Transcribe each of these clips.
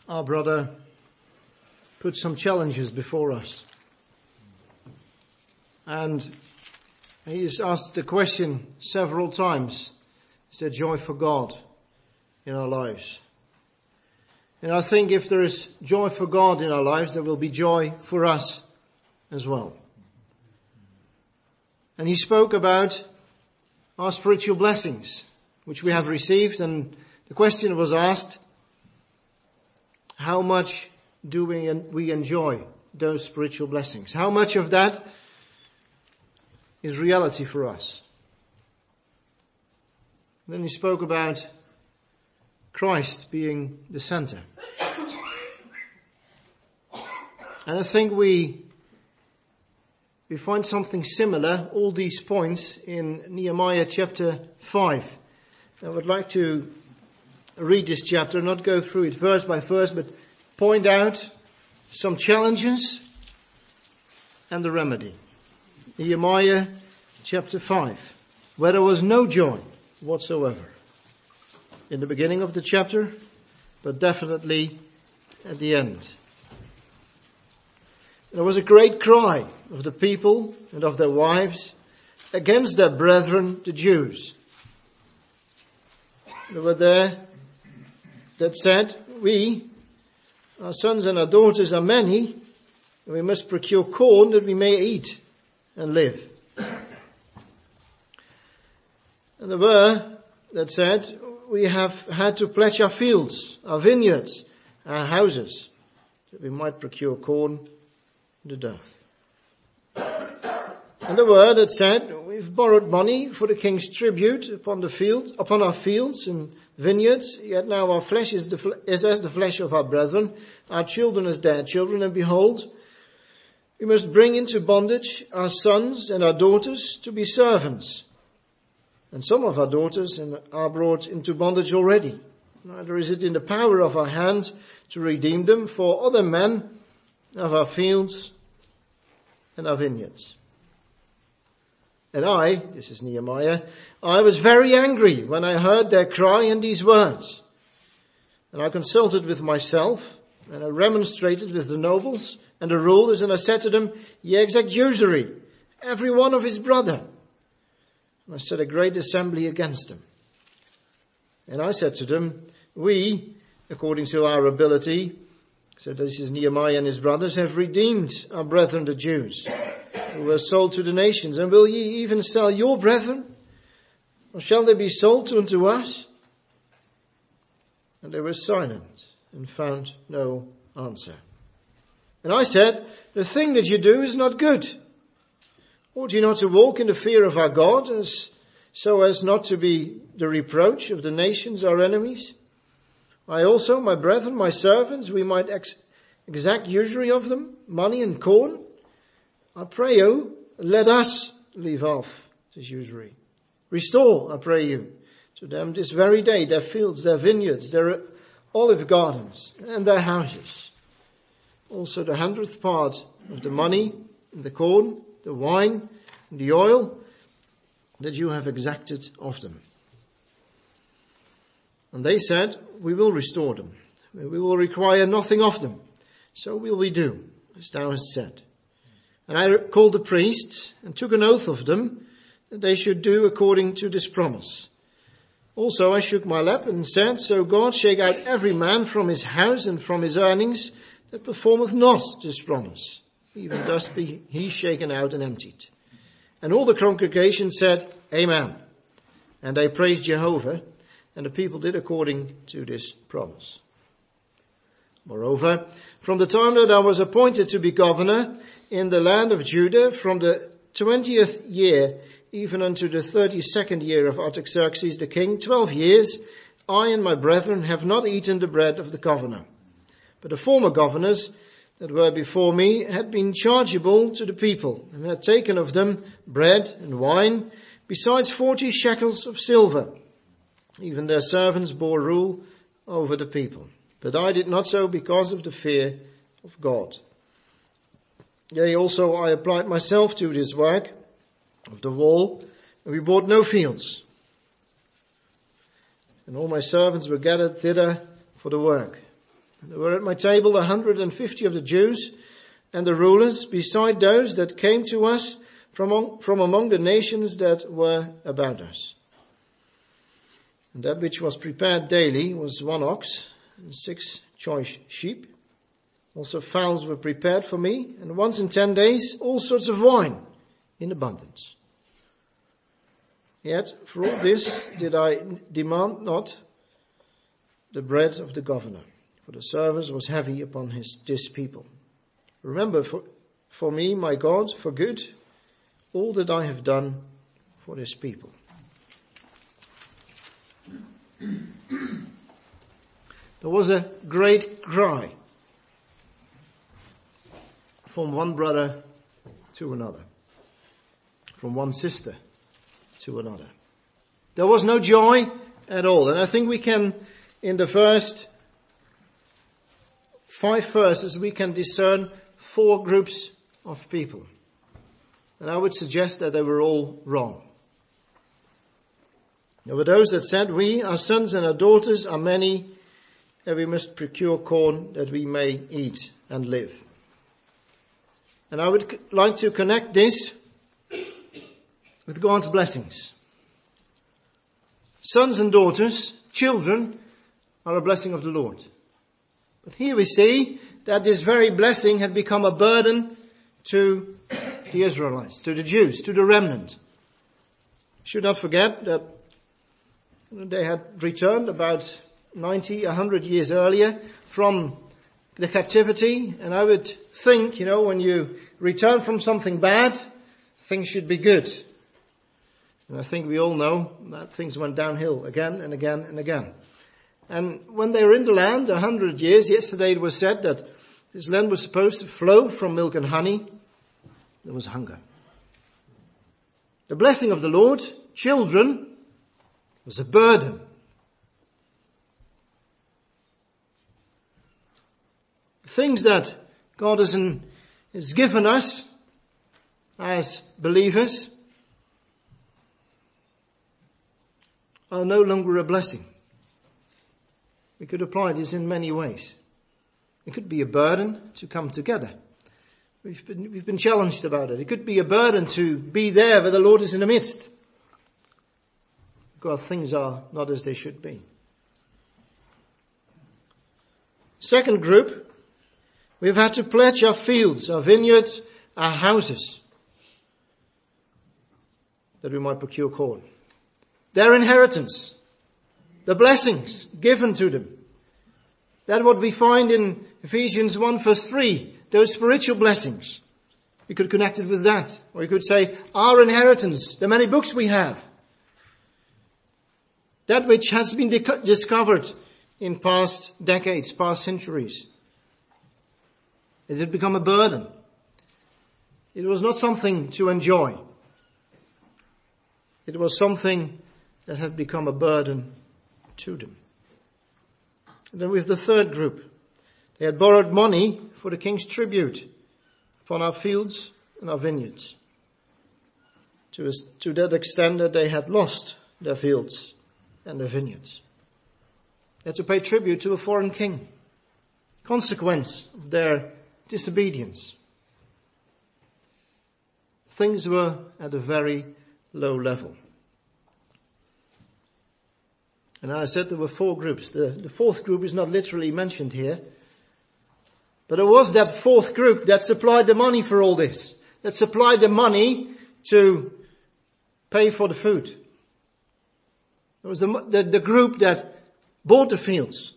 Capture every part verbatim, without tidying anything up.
Our brother put some challenges before us. And he's asked the question several times, is there joy for God in our lives? And I think if there is joy for God in our lives, there will be joy for us as well. And he spoke about our spiritual blessings, which we have received, and the question was asked, how much do we, we enjoy those spiritual blessings? How much of that is reality for us? Then he spoke about Christ being the center. And I think we we find something similar, all these points, in Nehemiah chapter five. I would like to read this chapter, not go through it verse by verse, but point out some challenges and the remedy. Nehemiah chapter five, where there was no joy whatsoever in the beginning of the chapter, but definitely at the end. There was a great cry of the people and of their wives against their brethren, the Jews. They were there that said, we, our sons and our daughters are many, and we must procure corn that we may eat and live. And there were that said, we have had to pledge our fields, our vineyards, our houses, that we might procure corn and the dough. And there were that said, we've borrowed money for the king's tribute upon the field, upon our fields and vineyards, yet now our flesh is, the, is as the flesh of our brethren, our children as their children, and behold, we must bring into bondage our sons and our daughters to be servants. And some of our daughters are brought into bondage already. Neither is it in the power of our hand to redeem them, for other men of our fields and our vineyards. And I, this is Nehemiah, I was very angry when I heard their cry and these words. And I consulted with myself, and I remonstrated with the nobles and the rulers, and I said to them, ye exact usury, every one of his brother. And I set a great assembly against them. And I said to them, we, according to our ability, so this is Nehemiah and his brothers, have redeemed our brethren the Jews, who were sold to the nations. And will ye even sell your brethren? Or shall they be sold unto us? And they were silent and found no answer. And I said, the thing that you do is not good. Ought you not to walk in the fear of our God, as, so as not to be the reproach of the nations, our enemies? I also, my brethren, my servants, we might ex- exact usury of them, money and corn. I pray you, let us leave off this usury. Restore, I pray you, to them this very day their fields, their vineyards, their olive gardens, and their houses. Also the hundredth part of the money and the corn, the wine and the oil that you have exacted of them. And they said, we will restore them. We will require nothing of them. So will we do, as thou hast said. And I called the priests and took an oath of them that they should do according to this promise. Also I shook my lap and said, so God shake out every man from his house and from his earnings that performeth not this promise. Even thus be he shaken out and emptied. And all the congregation said, Amen. And they praised Jehovah, and the people did according to this promise. Moreover, from the time that I was appointed to be governor in the land of Judah, from the twentieth year even unto the thirty-second year of Artaxerxes the king, twelve years, I and my brethren have not eaten the bread of the governor. But the former governors that were before me had been chargeable to the people, and had taken of them bread and wine, besides forty shekels of silver. Even their servants bore rule over the people. But I did not so because of the fear of God. Yea, also I applied myself to this work of the wall, and we bought no fields. And all my servants were gathered thither for the work. There were at my table a hundred and fifty of the Jews and the rulers, beside those that came to us from, from among the nations that were about us. And that which was prepared daily was one ox and six choice sheep. Also fowls were prepared for me, and once in ten days all sorts of wine in abundance. Yet for all this did I demand not the bread of the governor, for the service was heavy upon his this people. Remember for, for me, my God, for good, all that I have done for this people. There was a great cry from one brother to another, from one sister to another. There was no joy at all. And I think we can, in the first five verses, we can discern four groups of people. And I would suggest that they were all wrong. There were those that said, we, our sons and our daughters are many, and we must procure corn that we may eat and live. And I would like to connect this with God's blessings. Sons and daughters, children, are a blessing of the Lord. But here we see that this very blessing had become a burden to the Israelites, to the Jews, to the remnant. Should not forget that they had returned about ninety, a hundred years earlier from the captivity. And I would think, you know, when you return from something bad, things should be good. And I think we all know that things went downhill again and again and again. And when they were in the land, a hundred years, yesterday it was said that this land was supposed to flow from milk and honey. There was hunger. The blessing of the Lord, children, was a burden. Things that God has, in, has given us as believers are no longer a blessing. We could apply this in many ways. It could be a burden to come together. We've been, we've been challenged about it. It could be a burden to be there where the Lord is in the midst. Because things are not as they should be. Second group, we've had to pledge our fields, our vineyards, our houses, that we might procure corn. Their inheritance, the blessings given to them. That's what we find in Ephesians one verse three, those spiritual blessings. We could connect it with that. Or you could say, our inheritance, the many books we have. That which has been de- discovered in past decades, past centuries. It had become a burden. It was not something to enjoy. It was something that had become a burden to them. And then we have the third group. They had borrowed money for the king's tribute upon our fields and our vineyards. To, to that extent that they had lost their fields and their vineyards. They had to pay tribute to a foreign king. Consequence of their disobedience. Things were at a very low level. And I said there were four groups. The, the fourth group is not literally mentioned here. But it was that fourth group that supplied the money for all this. That supplied the money to pay for the food. It was the, the, the group that bought the fields.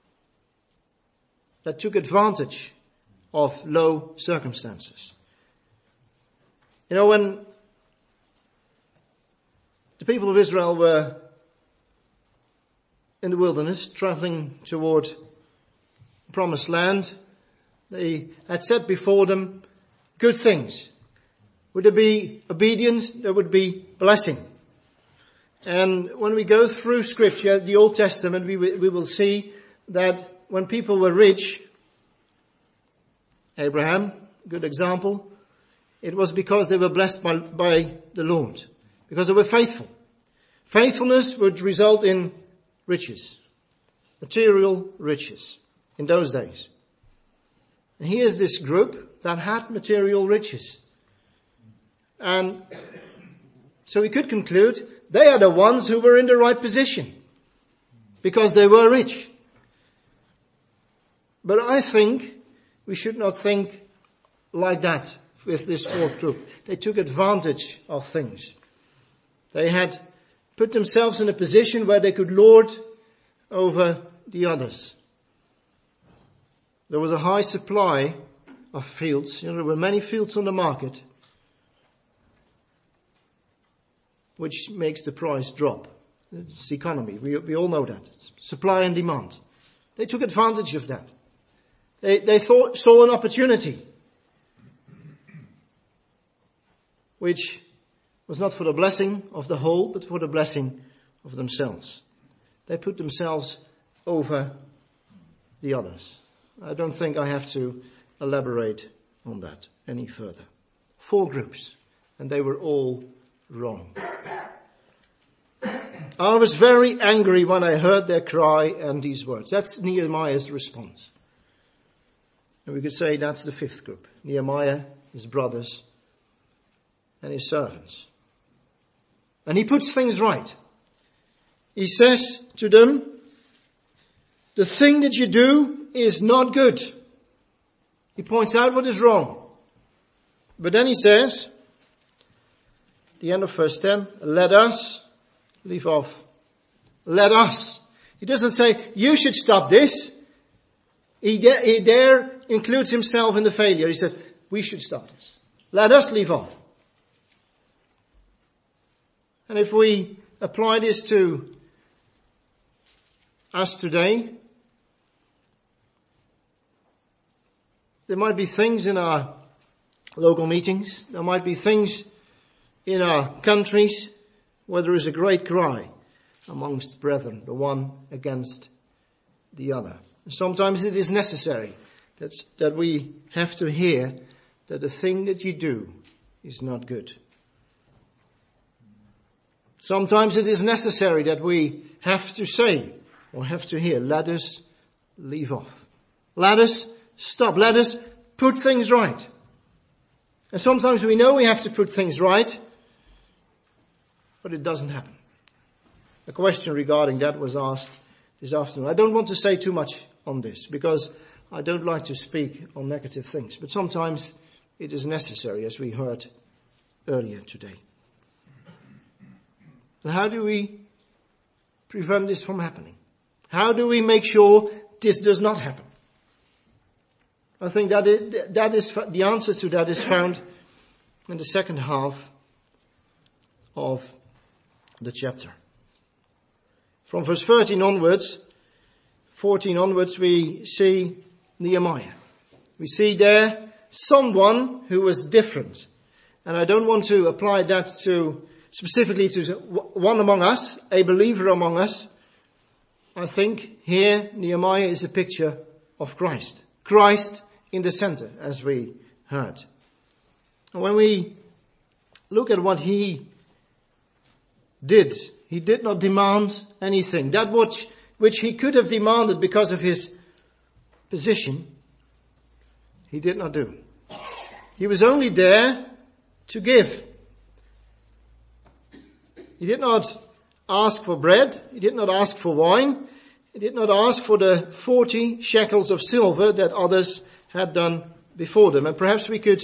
That took advantage of low circumstances. You know, when the people of Israel were in the wilderness, traveling toward the promised land, they had set before them good things. Would there be obedience? There would be blessing. And when we go through Scripture, the Old Testament, we, we will see that when people were rich, Abraham, good example, it was because they were blessed by, by the Lord. Because they were faithful. Faithfulness would result in riches. Material riches. in those days. And here's this group that had material riches. And so we could conclude they are the ones who were in the right position because they were rich. But I think we should not think like that with this fourth group. They took advantage of things. They had put themselves in a position where they could lord over the others. There was a high supply of fields. You know, there were many fields on the market, which makes the price drop. It's economy. We, we all know that. Supply and demand. They took advantage of that. They, they thought, saw an opportunity, which was not for the blessing of the whole, but for the blessing of themselves. They put themselves over the others. I don't think I have to elaborate on that any further. Four groups, and they were all wrong. I was very angry when I heard their cry and these words. That's Nehemiah's response. And we could say that's the fifth group. Nehemiah, his brothers, and his servants. And he puts things right. He says to them, the thing that you do is not good. He points out what is wrong. But then he says, the end of verse ten, let us leave off. Let us. He doesn't say, you should stop this. He, de- he there includes himself in the failure. He says, we should stop this. Let us leave off. And if we apply this to us today, there might be things in our local meetings, there might be things in our countries where there is a great cry amongst brethren, the one against the other. Sometimes it is necessary that, that we have to hear that the thing that you do is not good. Sometimes it is necessary that we have to say or have to hear, let us leave off. Let us stop. Let us put things right. And sometimes we know we have to put things right, but it doesn't happen. A question regarding that was asked this afternoon. I don't want to say too much on this because I don't like to speak on negative things, but sometimes it is necessary, as we heard earlier today. And how do we prevent this from happening? How do we make sure this does not happen? I think that is, that is the answer to that is found in the second half of the chapter. From verse thirteen onwards, fourteen onwards, we see Nehemiah. We see there someone who was different. And I don't want to apply that to specifically to one among us, a believer among us. I think here Nehemiah is a picture of Christ. Christ in the center, as we heard. And when we look at what he did, he did not demand anything. That which, which he could have demanded because of his position, he did not do. He was only there to give. He did not ask for bread. He did not ask for wine. He did not ask for the forty shekels of silver that others had done before them. And perhaps we could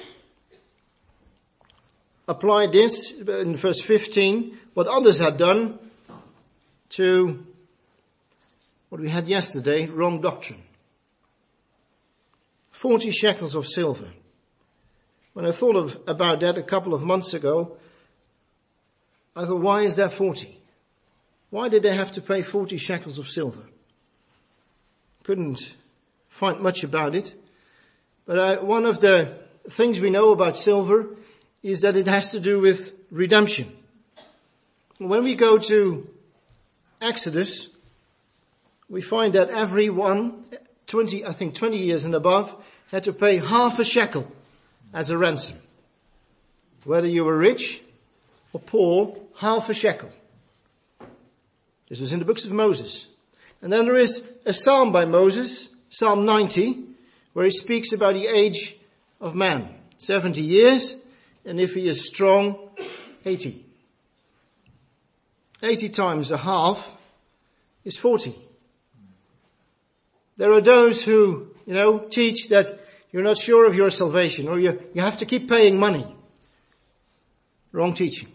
apply this in verse fifteen, what others had done, to what we had yesterday, wrong doctrine. forty shekels of silver. When I thought of, about that a couple of months ago, I thought, why is that forty? Why did they have to pay forty shekels of silver? Couldn't find much about it. But uh, one of the things we know about silver is that it has to do with redemption. When we go to Exodus, we find that everyone, twenty, I think twenty years and above, had to pay half a shekel as a ransom. Whether you were rich or poor, half a shekel. This was in the books of Moses. And then there is a psalm by Moses, Psalm ninety, where he speaks about the age of man. seventy years, and if he is strong, eighty. eighty times a half is forty. There are those who, you know, teach that you're not sure of your salvation, or you, you have to keep paying money. Wrong teaching.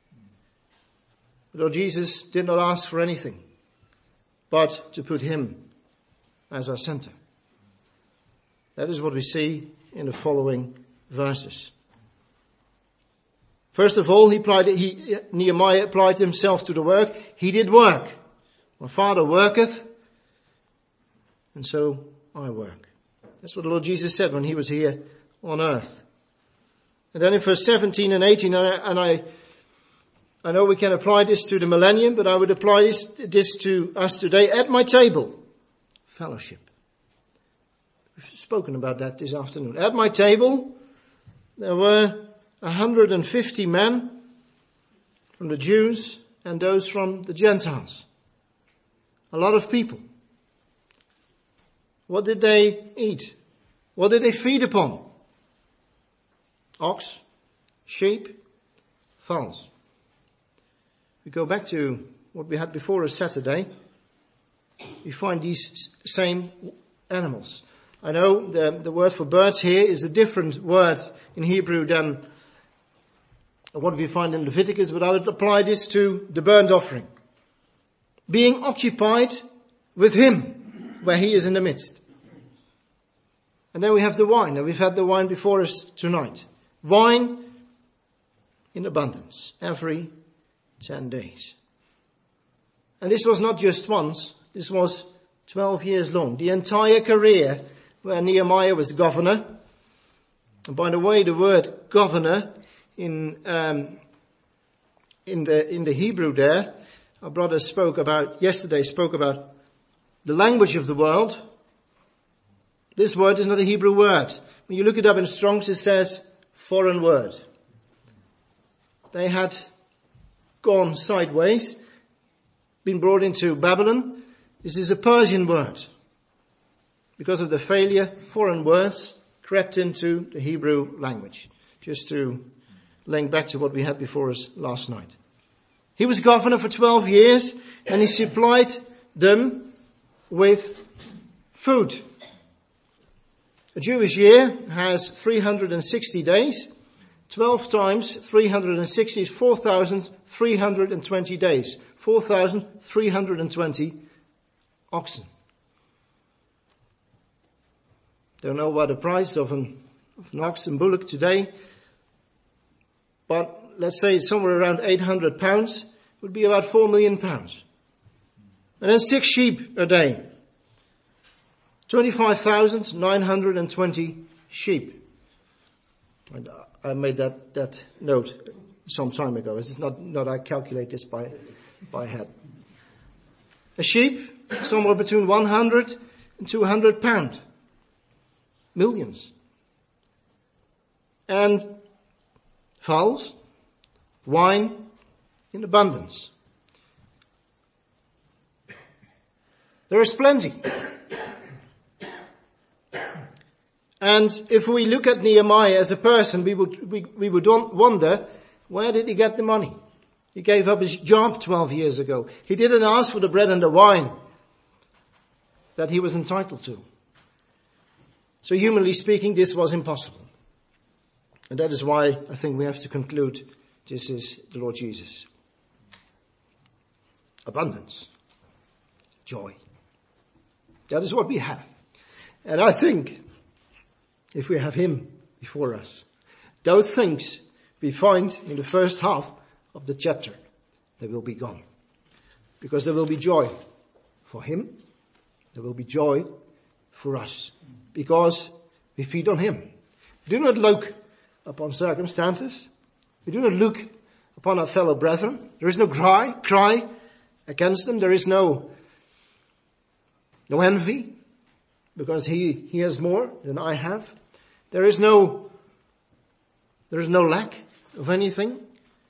Lord Jesus did not ask for anything, but to put him as our center. That is what we see in the following verses. First of all, he applied, he, Nehemiah applied himself to the work. He did work. My Father worketh, and so I work. That's what the Lord Jesus said when he was here on earth. And then in verse seventeen and eighteen, and I, and I, I know we can apply this to the millennium, but I would apply this, this to us today. At my table, fellowship. We've spoken about that this afternoon. At my table, there were one hundred fifty men from the Jews and those from the Gentiles. A lot of people. What did they eat? What did they feed upon? Ox, sheep, fowls. We go back to what we had before as Saturday. We find these same animals. I know the, the word for birds here is a different word in Hebrew than what we find in Leviticus, but I would apply this to the burnt offering. Being occupied with him, where he is in the midst. And then we have the wine, and we've had the wine before us tonight. Wine in abundance, every ten days. And this was not just once, this was twelve years long. The entire career where Nehemiah was governor. And by the way, the word governor in, um, in the, in the Hebrew there, our brother spoke about, yesterday spoke about the language of the world. This word is not a Hebrew word. When you look it up in Strong's, it says foreign word. They had gone sideways, been brought into Babylon. This is a Persian word. Because of the failure, foreign words crept into the Hebrew language. Just to link back to what we had before us last night. He was governor for twelve years, and he supplied them with food. A Jewish year has three hundred sixty days. twelve times three hundred sixty is four thousand three hundred twenty days. four thousand three hundred twenty oxen. Don't know what the price of an, of an ox and bullock today, but let's say it's somewhere around eight hundred pounds, would be about four million pounds. And then six sheep a day. twenty-five thousand nine hundred twenty sheep. And I made that, that note some time ago. It's not, not I calculate this by, by head. A sheep, somewhere between one hundred and two hundred pounds. Millions. And fowls, wine in abundance. There is plenty. And if we look at Nehemiah as a person, we would, we, we would wonder, where did he get the money? He gave up his job twelve years ago. He didn't ask for the bread and the wine that he was entitled to. So humanly speaking, this was impossible. And that is why I think we have to conclude this is the Lord Jesus. Abundance. Joy. That is what we have. And I think if we have him before us, those things we find in the first half of the chapter, they will be gone. Because there will be joy for him. There will be joy for us. Because we feed on him. We do not look upon circumstances. We do not look upon our fellow brethren. There is no cry, cry against them. There is no, no envy. Because he, he has more than I have. There is no, there is no lack of anything.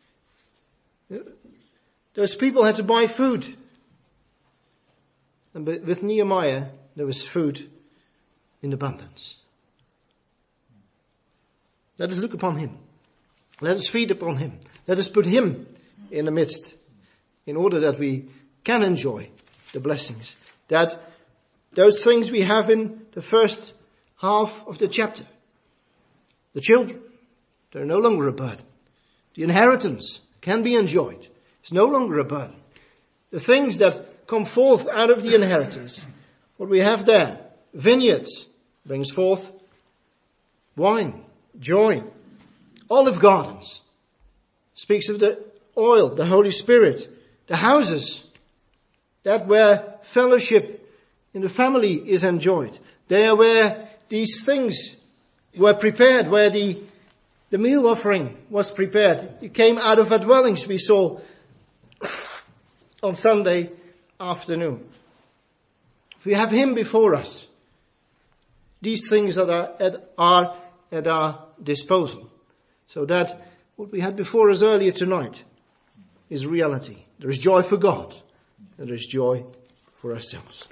Those people had to buy food. And with Nehemiah, there was food in abundance. Let us look upon him. Let us feed upon him. Let us put him in the midst in order that we can enjoy the blessings. That those things we have in the first half of the chapter. The children, they're no longer a burden. The inheritance can be enjoyed. It's no longer a burden. The things that come forth out of the inheritance, what we have there, vineyards, brings forth wine, joy. Olive gardens, speaks of the oil, the Holy Spirit. The houses, that where fellowship in the family is enjoyed. There where these things were prepared, where the, the meal offering was prepared. It came out of our dwellings, we saw on Sunday afternoon. If we have him before us, these things that are at, are at our disposal. So that what we had before us earlier tonight is reality. There is joy for God, and there is joy for ourselves.